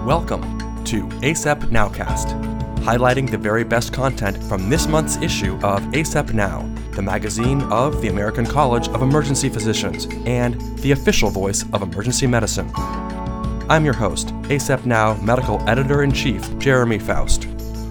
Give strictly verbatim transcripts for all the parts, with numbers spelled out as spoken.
Welcome to ACEP Nowcast, highlighting the very best content from this month's issue of ACEP Now, the magazine of the American College of Emergency Physicians and the official voice of emergency medicine. I'm your host, ACEP Now Medical Editor-in-Chief, Jeremy Faust.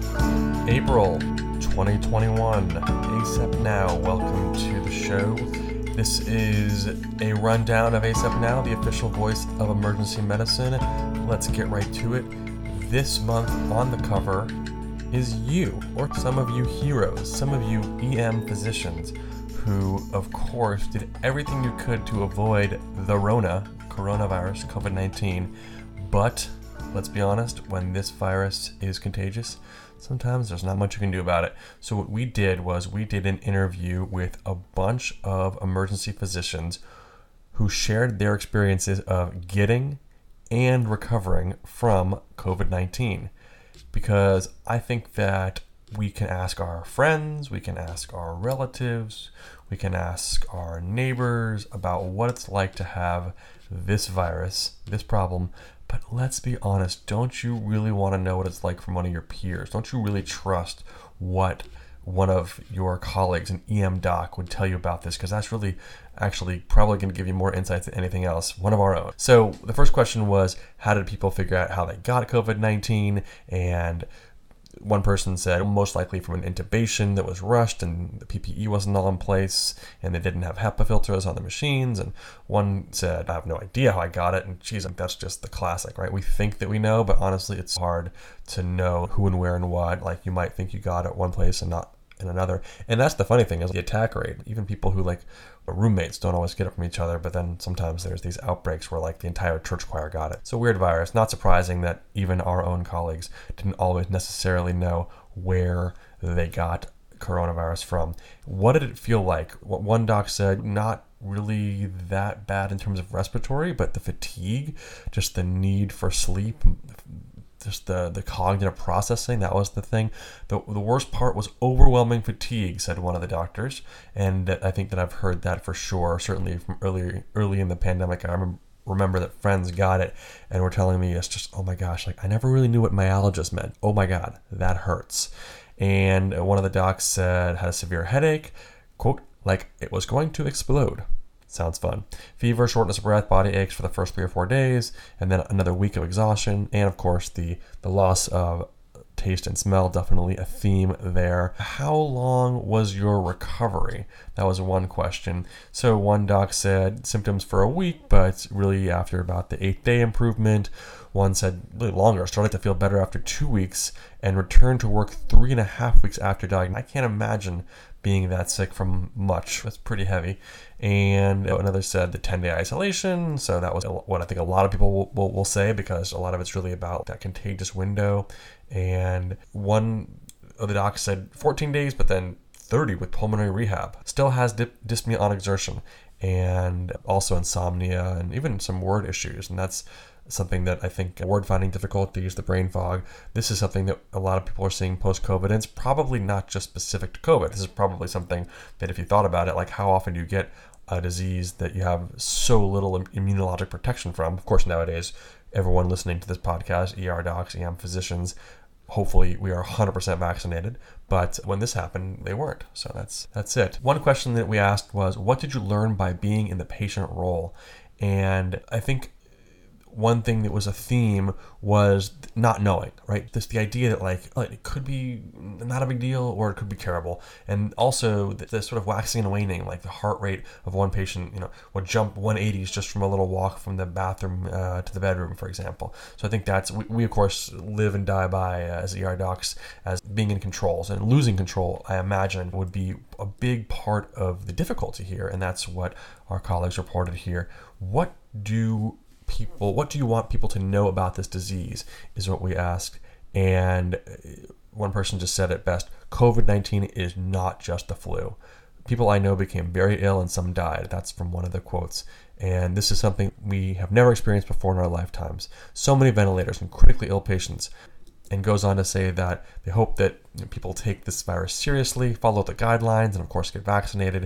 April twenty twenty-one, ACEP Now. Welcome to the show. This is a rundown of ACEP Now, the official voice of emergency medicine. Let's get right to it. This month on the cover is you, or some of you heroes, some of you E M physicians who, of course, did everything you could to avoid the Rona, coronavirus, covid nineteen. But, let's be honest, when this virus is contagious, sometimes there's not much you can do about it. So what we did was we did an interview with a bunch of emergency physicians who shared their experiences of getting and recovering from covid nineteen. Because I think that we can ask our friends, we can ask our relatives, we can ask our neighbors about what it's like to have this virus, this problem. But let's be honest, don't you really want to know what it's like from one of your peers? Don't you really trust what one of your colleagues, an E M doc, would tell you about this? Because that's really actually probably going to give you more insights than anything else, one of our own. So the first question was, how did people figure out how they got covid nineteen? And one person said most likely from an intubation that was rushed and the P P E wasn't all in place and they didn't have HEPA filters on the machines. And one said, I have no idea how I got it. And geez, that's just the classic, right? We think that we know, but honestly, it's hard to know who and where and what. Like, you might think you got it one place and not in another. And that's the funny thing, is the attack rate. Even people who, like, roommates don't always get it from each other, but then sometimes there's these outbreaks where, like, the entire church choir got it. It's a weird virus. Not surprising that even our own colleagues didn't always necessarily know where they got coronavirus from. What did it feel like? What one doc said, not really that bad in terms of respiratory, but the fatigue, just the need for sleep, just the, the cognitive processing, that was the thing. The, the worst part was overwhelming fatigue, said one of the doctors. And I think that I've heard that for sure, certainly from early, early in the pandemic. I remember, remember that friends got it and were telling me, it's just, oh my gosh, like I never really knew what myalgia meant. Oh my God, that hurts. And one of the docs said, had a severe headache, quote, like it was going to explode. Sounds fun. Fever, shortness of breath, body aches for the first three or four days, and then another week of exhaustion, and of course the, the loss of taste and smell, definitely a theme there. How long was your recovery? That was one question. So one doc said symptoms for a week, but really after about the eighth day improvement. One said really longer, started to feel better after two weeks and returned to work three and a half weeks after diagnosis. I can't imagine being that sick from much. That's pretty heavy. And another said the ten-day isolation. So that was what I think a lot of people will, will, will say, because a lot of it's really about that contagious window. And one of the docs said fourteen days, but then thirty with pulmonary rehab. Still has dip, dyspnea on exertion, and also insomnia and even some word issues. And that's something that I think, word finding difficulties, the brain fog, this is something that a lot of people are seeing post-COVID, and it's probably not just specific to COVID. This is probably something that, if you thought about it, like how often do you get a disease that you have so little immunologic protection from? Of course, nowadays, everyone listening to this podcast, E R docs, E M physicians, hopefully we are one hundred percent vaccinated, but when this happened, they weren't. So that's that's it. One question that we asked was, what did you learn by being in the patient role? And I think one thing that was a theme was not knowing, right? This the idea that like oh, it could be not a big deal or it could be terrible, and also the, the sort of waxing and waning, like the heart rate of one patient, you know, would jump one eighties just from a little walk from the bathroom uh, to the bedroom, for example. So I think that's we, we of course live and die by uh, as E R docs as being in controls, and losing control, I imagine, would be a big part of the difficulty here, and that's what our colleagues reported here. What do people, what do you want people to know about this disease is what we asked. And one person just said it best, covid nineteen is not just the flu. People I know became very ill and some died. That's from one of the quotes. And this is something we have never experienced before in our lifetimes. So many ventilators and critically ill patients. and goes on to say that they hope that you know, people take this virus seriously, follow the guidelines, and of course get vaccinated,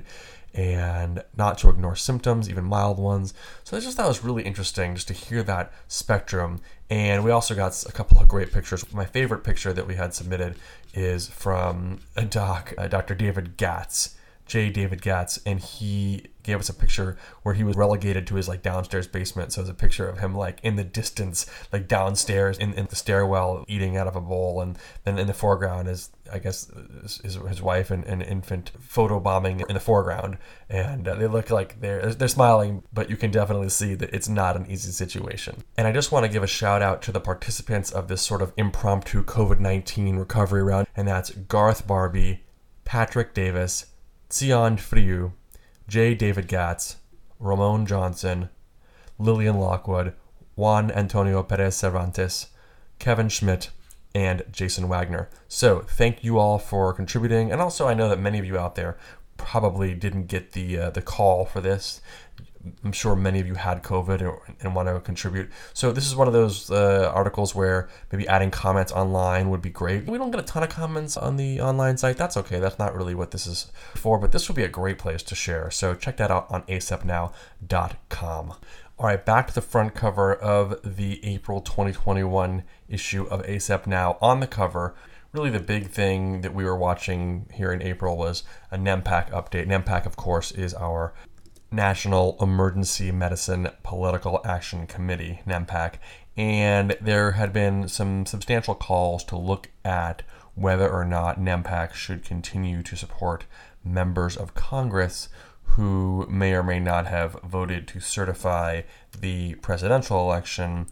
and not to ignore symptoms, even mild ones. So I just thought it was really interesting just to hear that spectrum. And we also got a couple of great pictures. My favorite picture that we had submitted is from a doc, uh, Doctor David Gatz, J. David Gatz, and he gave us a picture where he was relegated to his like downstairs basement. So it's a picture of him like in the distance, like downstairs in, in the stairwell, eating out of a bowl, and then in the foreground is, I guess, his, his wife and an infant photobombing in the foreground, and uh, they look like they're they're smiling, but you can definitely see that it's not an easy situation. And I just want to give a shout out to the participants of this sort of impromptu COVID nineteen recovery round, and that's Garth Barbie, Patrick Davis, Sion Friu, J. David Gatz, Ramon Johnson, Lillian Lockwood, Juan Antonio Perez Cervantes, Kevin Schmidt, and Jason Wagner. So thank you all for contributing. And also I know that many of you out there probably didn't get the uh, the call for this. I'm sure many of you had COVID or, and want to contribute. So this is one of those uh, articles where maybe adding comments online would be great. We don't get a ton of comments on the online site. That's okay. That's not really what this is for, but this would be a great place to share. So check that out on A S A P now dot com. All right, back to the front cover of the April twenty twenty-one issue of A S A P Now. On the cover, really the big thing that we were watching here in April was a NEMPAC update. NEMPAC, of course, is our National Emergency Medicine Political Action Committee, NEMPAC, and there had been some substantial calls to look at whether or not NEMPAC should continue to support members of Congress who may or may not have voted to certify the presidential election.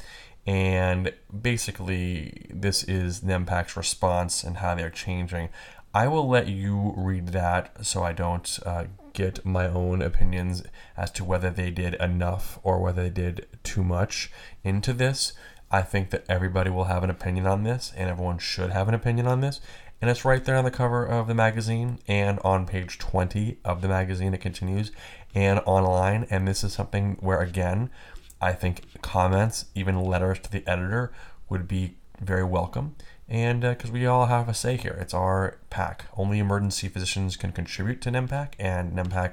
And basically, this is NEMPAC's response and how they're changing. I will let you read that so I don't uh, get my own opinions as to whether they did enough or whether they did too much into this. I think that everybody will have an opinion on this, and everyone should have an opinion on this. And it's right there on the cover of the magazine, and on page twenty of the magazine it continues, and online. And this is something where, again, I think comments, even letters to the editor, would be very welcome. And because uh, we all have a say here. It's our PAC. Only emergency physicians can contribute to NEMPAC, and NEMPAC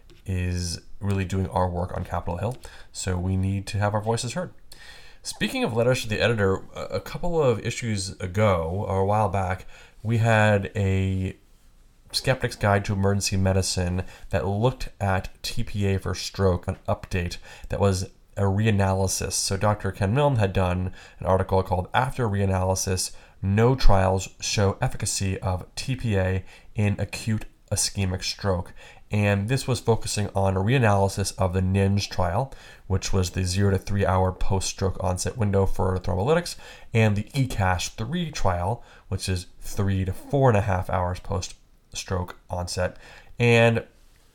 is really doing our work on Capitol Hill. So we need to have our voices heard. Speaking of letters to the editor, a couple of issues ago, or a while back, we had a Skeptic's Guide to Emergency Medicine that looked at T P A for stroke, an update that was a reanalysis. So Doctor Ken Milne had done an article called After Reanalysis, No Trials Show Efficacy of T P A in Acute Ischemic Stroke. And this was focusing on a reanalysis of the N I N J trial, which was the zero to three hour post-stroke onset window for thrombolytics, and the E CASH three trial, which is three to four and a half hours post-stroke onset. And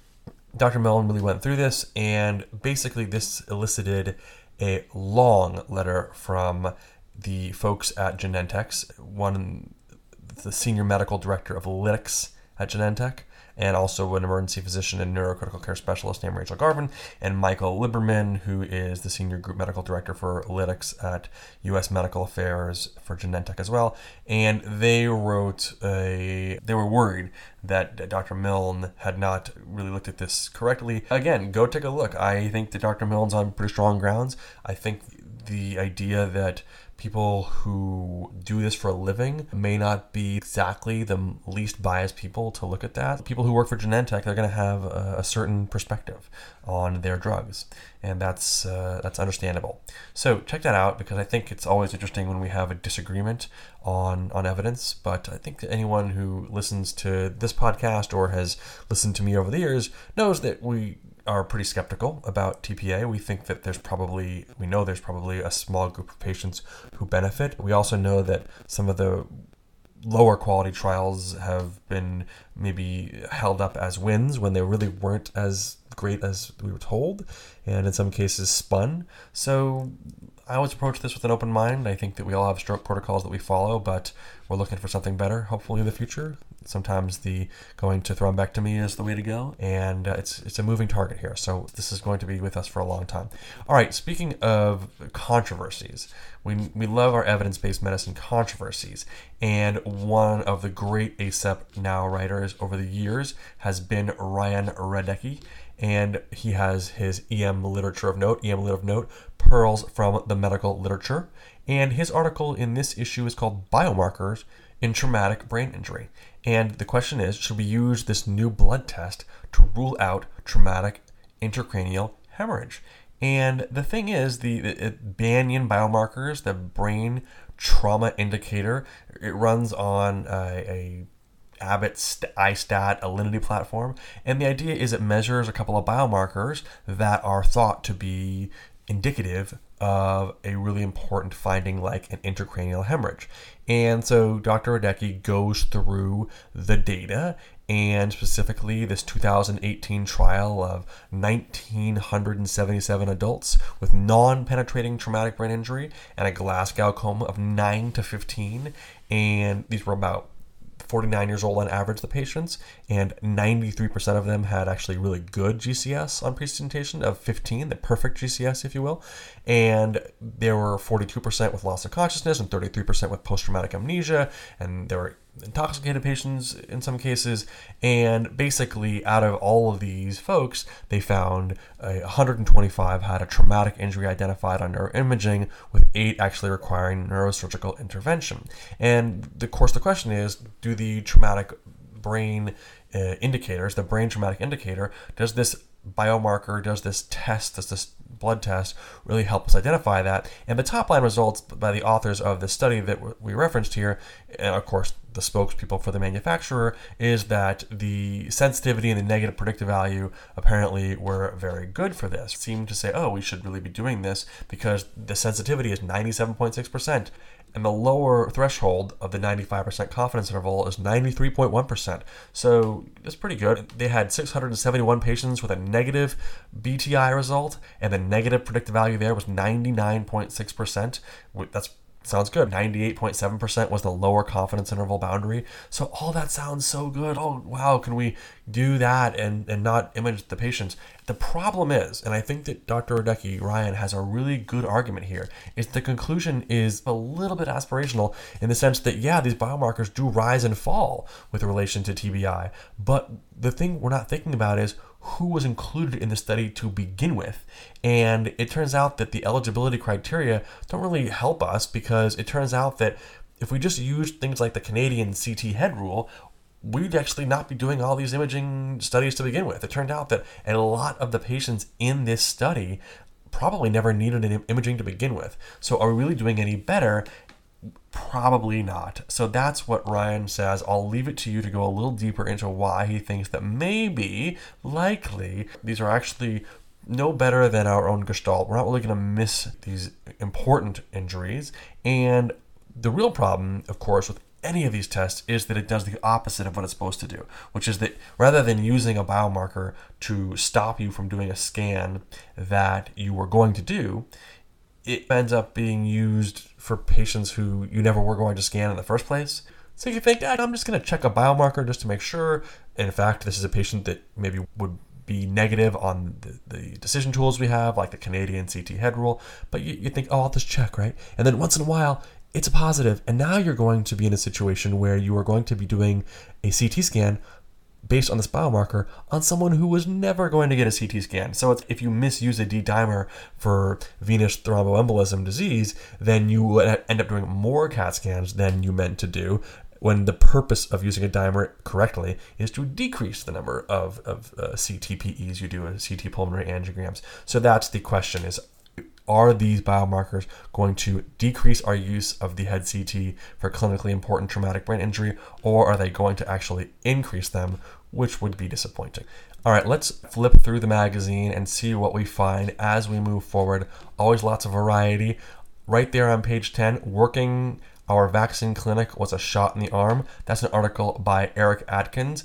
Doctor Milne really went through this, and basically this elicited a long letter from the folks at Genentech, one, the senior medical director of lytics at Genentech, and also an emergency physician and neurocritical care specialist named Rachel Garvin, and Michael Liberman, who is the senior group medical director for lytics at U S Medical Affairs for Genentech as well. And they wrote a, they were worried that Doctor Milne had not really looked at this correctly. Again, go take a look. I think that Doctor Milne's on pretty strong grounds. I think the idea that people who do this for a living may not be exactly the least biased people to look at that. People who work for Genentech, they're going to have a, a certain perspective on their drugs, and that's uh, that's understandable. So check that out, because I think it's always interesting when we have a disagreement on on evidence. But I think that anyone who listens to this podcast or has listened to me over the years knows that we are pretty skeptical about T P A. We think that there's probably, we know there's probably a small group of patients who benefit. We also know that some of the lower quality trials have been maybe held up as wins when they really weren't as great as we were told, and in some cases spun. So I always approach this with an open mind. I think that we all have stroke protocols that we follow, but we're looking for something better, hopefully in the future. Sometimes the going to thrombectomy is the way to go, and uh, it's it's a moving target here. So this is going to be with us for a long time. All right, speaking of controversies, we we love our evidence-based medicine controversies, and one of the great ACEP Now writers over the years has been Ryan Radecki, and he has his E M Literature of Note, E M Lit of Note, Pearls from the Medical Literature, and his article in this issue is called Biomarkers in Traumatic Brain Injury. And the question is, should we use this new blood test to rule out traumatic intracranial hemorrhage? And the thing is, the, the Banyan biomarkers, the brain trauma indicator, it runs on a, a Abbott iStat Alinity platform. And the idea is it measures a couple of biomarkers that are thought to be indicative of a really important finding like an intracranial hemorrhage. And so Doctor Radecki goes through the data, and specifically this two thousand eighteen trial of one thousand nine hundred seventy-seven adults with non-penetrating traumatic brain injury and a Glasgow coma of nine to fifteen. And these were about forty-nine years old on average, the patients, and ninety-three percent of them had actually really good G C S on presentation of fifteen, the perfect G C S, if you will. And there were forty-two percent with loss of consciousness and thirty-three percent with post-traumatic amnesia, and there were intoxicated patients in some cases. And basically, out of all of these folks, they found uh, one hundred twenty-five had a traumatic injury identified on neuroimaging, with eight actually requiring neurosurgical intervention. And of course, the question is, do the traumatic brain uh, indicators, the brain traumatic indicator, does this biomarker, does this test, does this blood test really help us identify that? And the top line results by the authors of the study that we referenced here, and of course the spokespeople for the manufacturer, is that the sensitivity and the negative predictive value apparently were very good for this. It seemed to say, oh, we should really be doing this because the sensitivity is ninety-seven point six percent. And the lower threshold of the ninety-five percent confidence interval is ninety-three point one percent. So that's pretty good. They had six hundred seventy-one patients with a negative B T I result, and the negative predictive value there was ninety-nine point six percent. That's sounds good. ninety-eight point seven percent was the lower confidence interval boundary. So all that sounds so good. Oh, wow, can we do that and, and not image the patients? The problem is, and I think that Doctor Radecki, Ryan, has a really good argument here, is the conclusion is a little bit aspirational in the sense that, yeah, these biomarkers do rise and fall with relation to T B I. But the thing we're not thinking about is who was included in the study to begin with. And it turns out that the eligibility criteria don't really help us, because it turns out that if we just use things like the Canadian C T head rule, we'd actually not be doing all these imaging studies to begin with. It turned out that a lot of the patients in this study probably never needed an imaging to begin with. So are we really doing any better? Probably not. So that's what Ryan says. I'll leave it to you to go a little deeper into why he thinks that maybe, likely, these are actually no better than our own gestalt. We're not really going to miss these important injuries. And the real problem, of course, with any of these tests is that it does the opposite of what it's supposed to do, which is that rather than using a biomarker to stop you from doing a scan that you were going to do, it ends up being used for patients who you never were going to scan in the first place. So you think, I'm just going to check a biomarker just to make sure. In fact, this is a patient that maybe would be negative on the, the decision tools we have, like the Canadian C T head rule. But you, you think, oh, I'll just check, right? And then once in a while, it's a positive. And now you're going to be in a situation where you are going to be doing a C T scan based on this biomarker on someone who was never going to get a C T scan. So it's, if you misuse a D-dimer for venous thromboembolism disease, then you would end up doing more CAT scans than you meant to do, when the purpose of using a dimer correctly is to decrease the number of, of uh, C T P Es you do, in C T pulmonary angiograms. So that's the question, is are these biomarkers going to decrease our use of the head C T for clinically important traumatic brain injury, or are they going to actually increase them, which would be disappointing? All right, let's flip through the magazine and see what we find as we move forward. Always lots of variety. Right there on page ten, working our vaccine clinic was a shot in the arm. That's an article by Eric Atkins.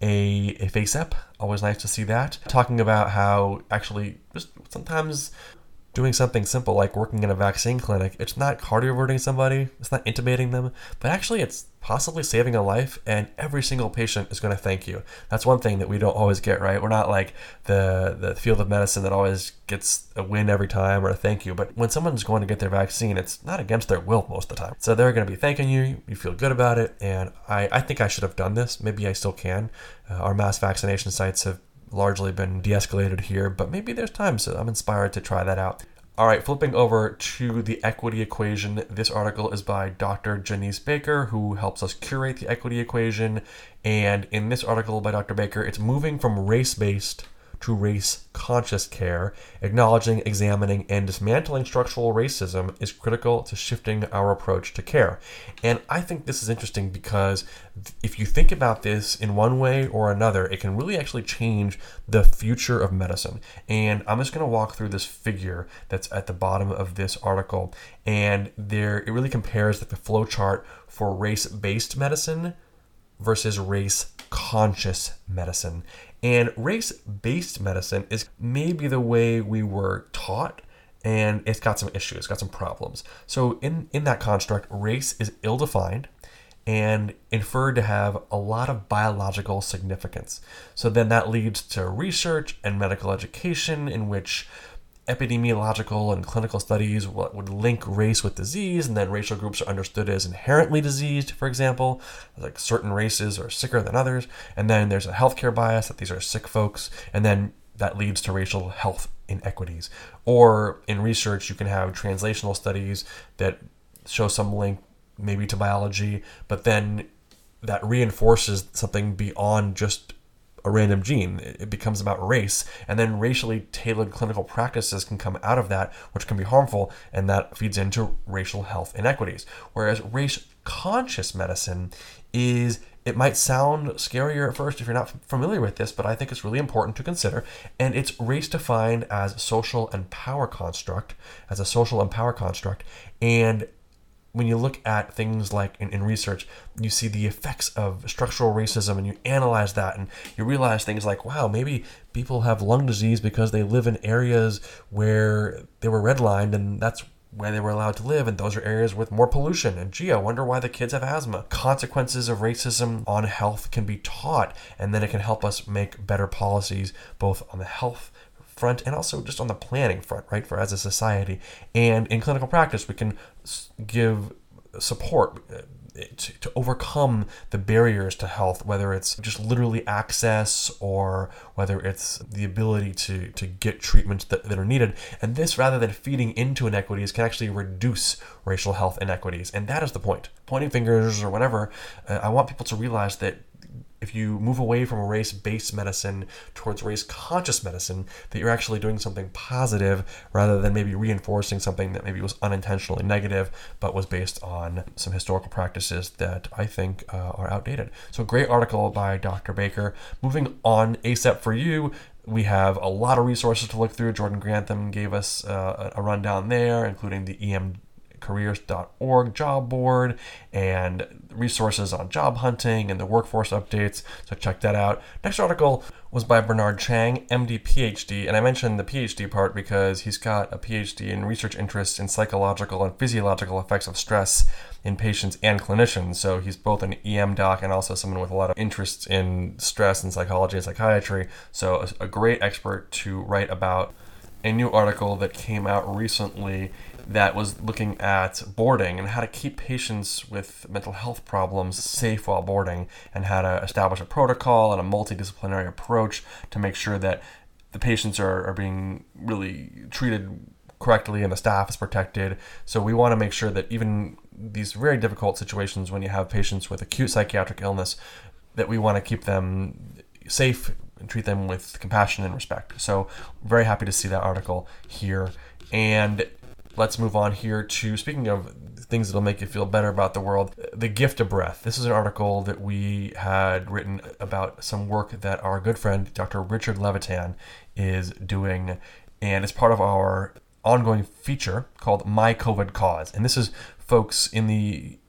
a, a FaceApp. Always nice to see that. Talking about how actually just sometimes doing something simple like working in a vaccine clinic, it's not cardioverting somebody, it's not intubating them, but actually it's possibly saving a life, and every single patient is going to thank you. That's one thing that we don't always get, right? We're not like the, the field of medicine that always gets a win every time or a thank you, but when someone's going to get their vaccine, it's not against their will most of the time. So they're going to be thanking you, you feel good about it, and I, I think I should have done this. Maybe I still can. Uh, our mass vaccination sites have largely been de-escalated here, but maybe there's time, so I'm inspired to try that out. All right, flipping over to the equity equation. This article is by Doctor Janice Baker, who helps us curate the equity equation. And in this article by Doctor Baker, it's moving from race-based to race-conscious care. Acknowledging, examining, and dismantling structural racism is critical to shifting our approach to care. And I think this is interesting because if you think about this in one way or another, it can really actually change the future of medicine. And I'm just going to walk through this figure that's at the bottom of this article. And there, it really compares the flow chart for race-based medicine versus race-conscious medicine. And race-based medicine is maybe the way we were taught, and it's got some issues, it's got some problems. So in, in that construct, race is ill-defined and inferred to have a lot of biological significance. So then that leads to research and medical education in which epidemiological and clinical studies would link race with disease, and then racial groups are understood as inherently diseased, for example, like certain races are sicker than others, and then there's a healthcare bias that these are sick folks, and then that leads to racial health inequities. Or in research, you can have translational studies that show some link maybe to biology, but then that reinforces something beyond just a random gene. It becomes about race, and then racially tailored clinical practices can come out of that, which can be harmful, and that feeds into racial health inequities. Whereas race-conscious medicine is, it might sound scarier at first if you're not familiar with this, but I think it's really important to consider, and it's race defined as social and power construct, as a social and power construct, and when you look at things like in, in research, you see the effects of structural racism and you analyze that and you realize things like, wow, maybe people have lung disease because they live in areas where they were redlined and that's where they were allowed to live, and those are areas with more pollution. And gee, I wonder why the kids have asthma. Consequences of racism on health can be taught, and then it can help us make better policies both on the health front and also just on the planning front, right, for as a society. And in clinical practice, we can give support to, to overcome the barriers to health, whether it's just literally access or whether it's the ability to, to get treatments that, that are needed. And this, rather than feeding into inequities, can actually reduce racial health inequities. And that is the point. Pointing fingers or whatever, uh, I want people to realize that if you move away from a race-based medicine towards race-conscious medicine, that you're actually doing something positive rather than maybe reinforcing something that maybe was unintentionally negative but was based on some historical practices that I think uh, are outdated. So great article by Doctor Baker. Moving on, ASAP for you. We have a lot of resources to look through. Jordan Grantham gave us uh, a rundown there, including the E M careers dot org job board and resources on job hunting and the workforce updates, so check that out. Next article was by Bernard Chang, M D, P H D, and I mentioned the P H D part because he's got a P H D in research interests in psychological and physiological effects of stress in patients and clinicians, so he's both an E M doc and also someone with a lot of interests in stress and psychology and psychiatry, so a, a great expert to write about a new article that came out recently that was looking at boarding and how to keep patients with mental health problems safe while boarding, and how to establish a protocol and a multidisciplinary approach to make sure that the patients are, are being really treated correctly and the staff is protected. So we want to make sure that even these very difficult situations when you have patients with acute psychiatric illness, that we want to keep them safe and treat them with compassion and respect. So very happy to see that article here. And let's move on here to, speaking of things that'll make you feel better about the world, The Gift of Breath. This is an article that we had written about some work that our good friend, Doctor Richard Levitan, is doing. And it's part of our ongoing feature called My COVID Cause. And this is folks in the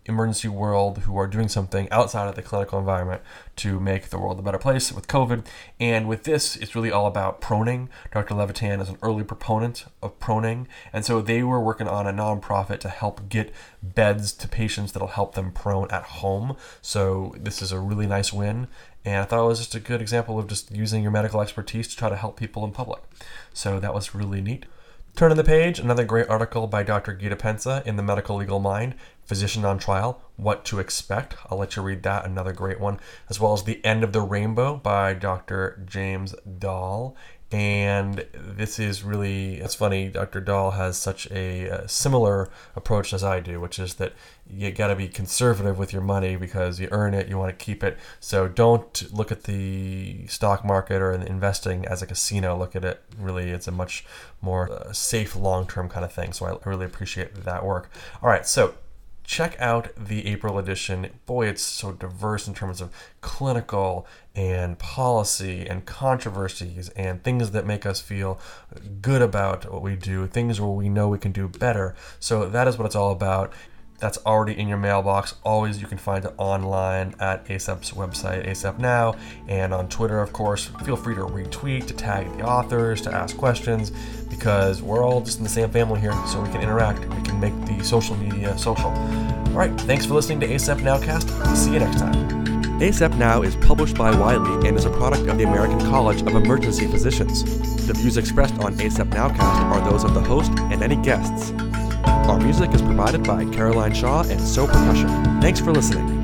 emergency world who are doing something outside of the clinical environment to make the world a better place with COVID. And with this, it's really all about proning. Doctor Levitan is an early proponent of proning. And so they were working on a nonprofit to help get beds to patients that'll help them prone at home. So this is a really nice win. And I thought it was just a good example of just using your medical expertise to try to help people in public. So that was really neat. Turning the page, another great article by Doctor Gita Pensa in the Medical Legal Mind, Physician on Trial, What to Expect. I'll let you read that, another great one. As well as The End of the Rainbow by Doctor James Dahl. And this is really, it's funny, Doctor Dahl has such a, a similar approach as I do, which is that you got to be conservative with your money because you earn it, you want to keep it. So don't look at the stock market or investing as a casino. Look at it, really, it's a much more uh, safe long-term kind of thing. So I really appreciate that work. All right, so check out the April edition. Boy, it's so diverse in terms of clinical and policy and controversies and things that make us feel good about what we do, things where we know we can do better. So that is what it's all about. That's already in your mailbox. Always you can find it online at ACEP's website, ACEP Now, and on Twitter, of course. Feel free to retweet, to tag the authors, to ask questions, because we're all just in the same family here, so we can interact. We can make the social media social. All right, thanks for listening to ACEP Nowcast. See you next time. ACEP Now is published by Wiley and is a product of the American College of Emergency Physicians. The views expressed on ACEP Nowcast are those of the host and any guests. Our music is provided by Caroline Shaw and So Percussion. Thanks for listening.